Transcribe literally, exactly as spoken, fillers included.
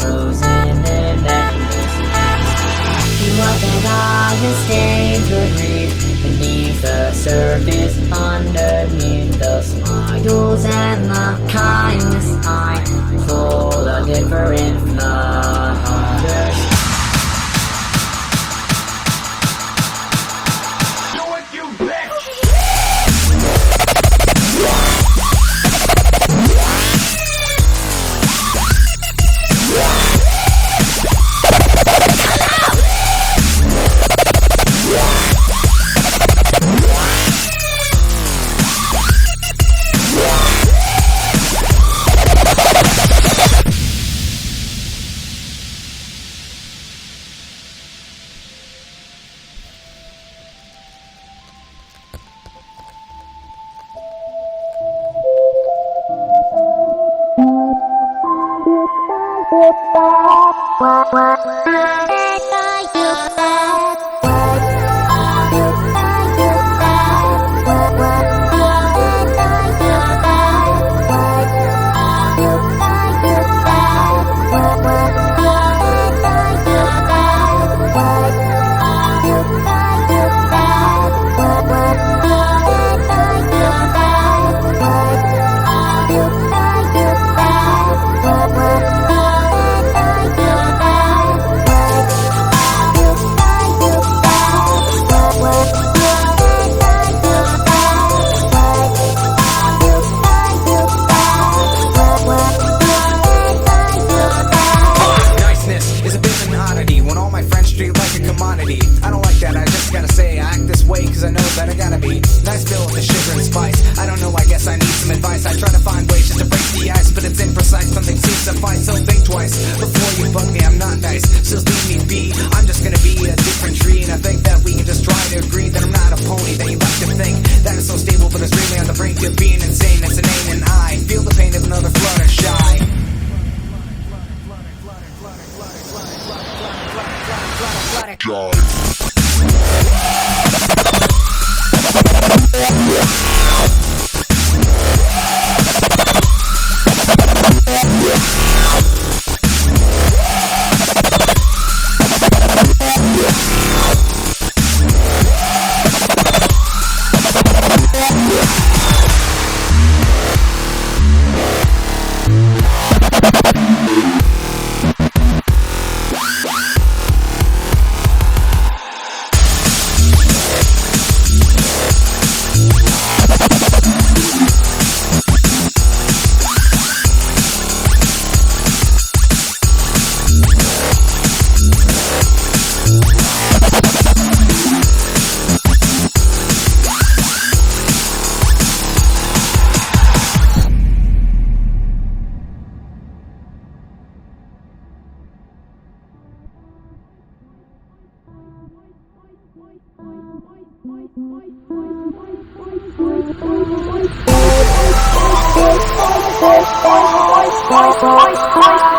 frozen in emptiness. You want that Augustine to breathe beneath the surface, underneath the smiles and the kindness. I hold a different flutter. What, what, what, I don't like that, I just gotta say I act this way cause I know that I gotta be nice, filled with the sugar and spice. I don't know, I guess I need some advice. I try to find ways just to break the ice, but it's imprecise, something seems to fight. So think twice before you bug me, I'm not nice, so leave me be. I'm just gonna be a different tree, and I think that we can just try to agree that I'm not a pony that you like to think that is so stable, but it's really on the brink of being insane. It's an aim, and I feel the pain of another Fluttershy. God. Bye.